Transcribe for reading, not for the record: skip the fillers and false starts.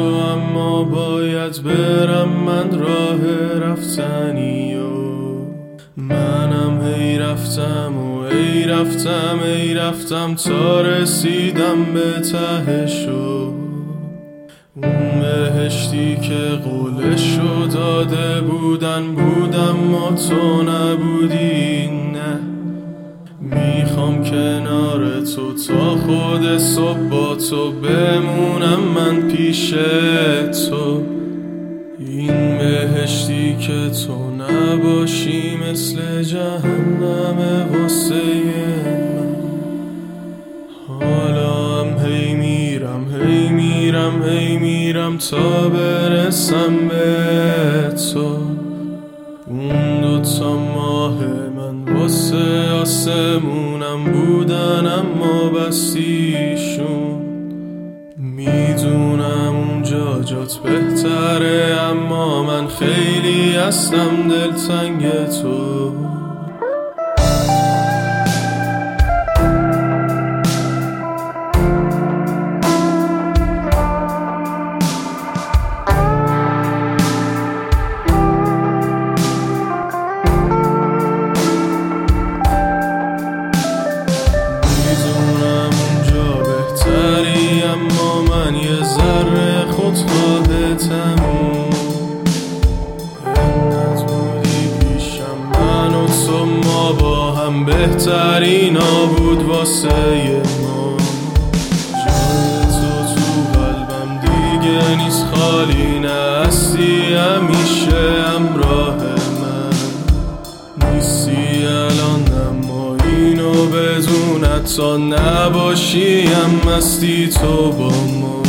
اما باید برم من راه رفتنی و منم هی رفتم و ای رفتم تا رسیدم به تهشو. اون بهشتی که قولشو داده بودم ما تو نبودی. نه میخوام کنار تو تا خود صبح با تو بمونم من پیش تو. این بهشتی که تو نباشی مثل جهنم واسه من. حالا هم هی میرم تا برسم به تو. اون دوتا ماه من واسه آسمونم بودن اما بستیشون. میدونم اونجا جات بهتره اما من خیلی هستم دلتنگ تو. اما من یه ذره خودخواهتم. انت بودی پیشم من و تو ما با هم بهترین بود واسه ما. جای تو قلبم دیگه نیست خالی نه هستی همیشه همراه من. نیستی الان اما اینو بدون تا نباشی هم مستی تو با ما.